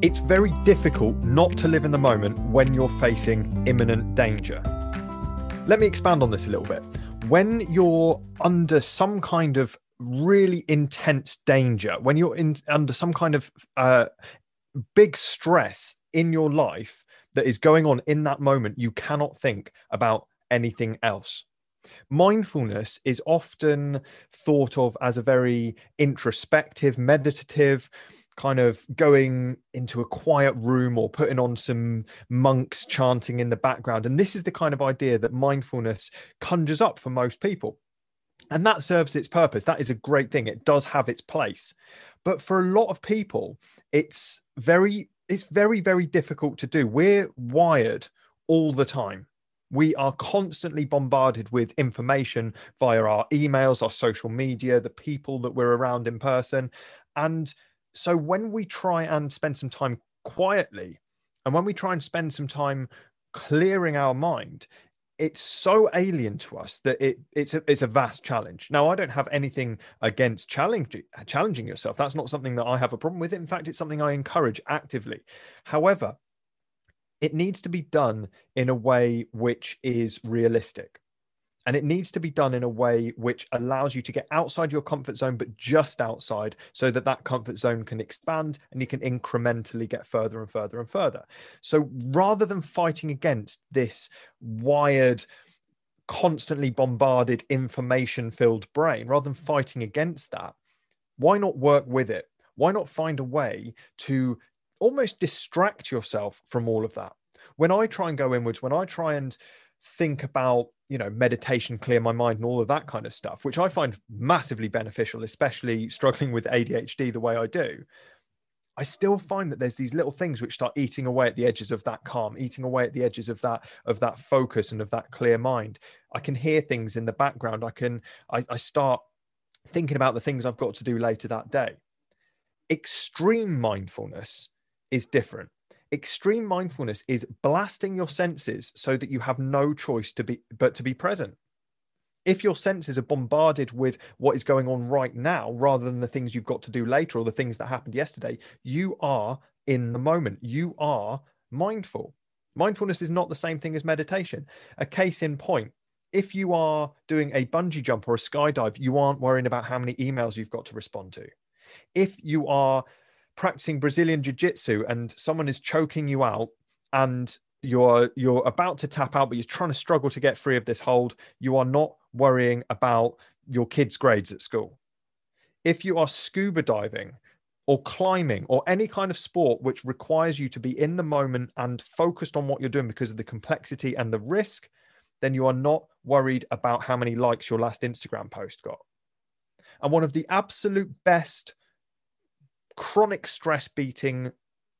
It's very difficult not to live in the moment when you're facing imminent danger. Let me expand on this a little bit. When you're under some kind of really intense danger, when you're under some kind of big stress in your life that is going on in that moment, you cannot think about anything else. Mindfulness is often thought of as a very introspective, meditative, kind of going into a quiet room or putting on some monks chanting in the background. And this is the kind of idea that mindfulness conjures up for most people. And that serves its purpose. That is a great thing. It does have its place. But for a lot of people, it's very, very difficult to do. We're wired all the time. We are constantly bombarded with information via our emails, our social media, the people that we're around in person. And so when we try and spend some time quietly, and when we try and spend some time clearing our mind, it's so alien to us that it's a vast challenge. Now, I don't have anything against challenging yourself. That's not something that I have a problem with. In fact, it's something I encourage actively. However, it needs to be done in a way which is realistic. And it needs to be done in a way which allows you to get outside your comfort zone, but just outside, so that that comfort zone can expand and you can incrementally get further and further and further. So rather than fighting against this wired, constantly bombarded, information-filled brain, rather than fighting against that, why not work with it? Why not find a way to almost distract yourself from all of that? When I try and go inwards, when I try and think about, meditation, clear my mind and all of that kind of stuff, which I find massively beneficial, especially struggling with ADHD the way I do, I still find that there's these little things which start eating away at the edges of that calm, eating away at the edges of that focus and of that clear mind. I can hear things in the background. I start thinking about the things I've got to do later that day. Extreme mindfulness is different. Extreme mindfulness is blasting your senses so that you have no choice but to be present. If your senses are bombarded with what is going on right now, rather than the things you've got to do later or the things that happened yesterday, you are in the moment. You are mindful. Mindfulness is not the same thing as meditation. A case in point, if you are doing a bungee jump or a skydive, you aren't worrying about how many emails you've got to respond to. If you are practicing Brazilian jiu-jitsu and someone is choking you out and you're about to tap out, but you're trying to struggle to get free of this hold, you are not worrying about your kids' grades at school. If you are scuba diving or climbing or any kind of sport which requires you to be in the moment and focused on what you're doing because of the complexity and the risk, then you are not worried about how many likes your last Instagram post got. And one of the absolute best chronic stress beating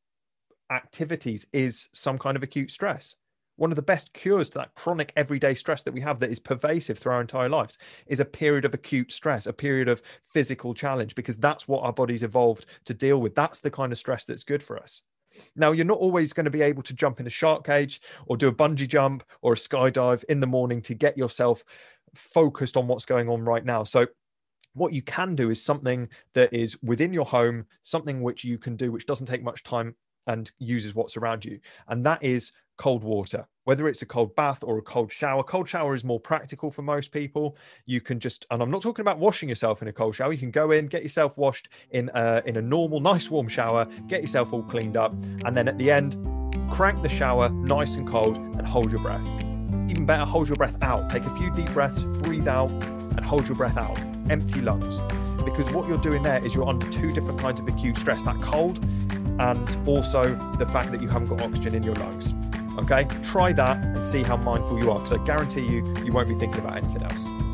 activities is some kind of acute stress. One of the best cures to that chronic everyday stress that we have that is pervasive through our entire lives is a period of acute stress, a period of physical challenge, because that's what our bodies evolved to deal with. That's the kind of stress that's good for us. Now, you're not always going to be able to jump in a shark cage or do a bungee jump or a skydive in the morning to get yourself focused on what's going on right now. So what you can do is something that is within your home, something which you can do, which doesn't take much time and uses what's around you. And that is cold water, whether it's a cold bath or a cold shower. Cold shower is more practical for most people. You can just, and I'm not talking about washing yourself in a cold shower. You can go in, get yourself washed in a normal, nice warm shower, get yourself all cleaned up. And then at the end, crank the shower nice and cold and hold your breath. Even better, hold your breath out. Take a few deep breaths, breathe out and hold your breath out. Empty lungs, because what you're doing there is you're under two different kinds of acute stress, that cold and also the fact that you haven't got oxygen in your lungs. Okay, try that and see how mindful you are, because I guarantee you won't be thinking about anything else.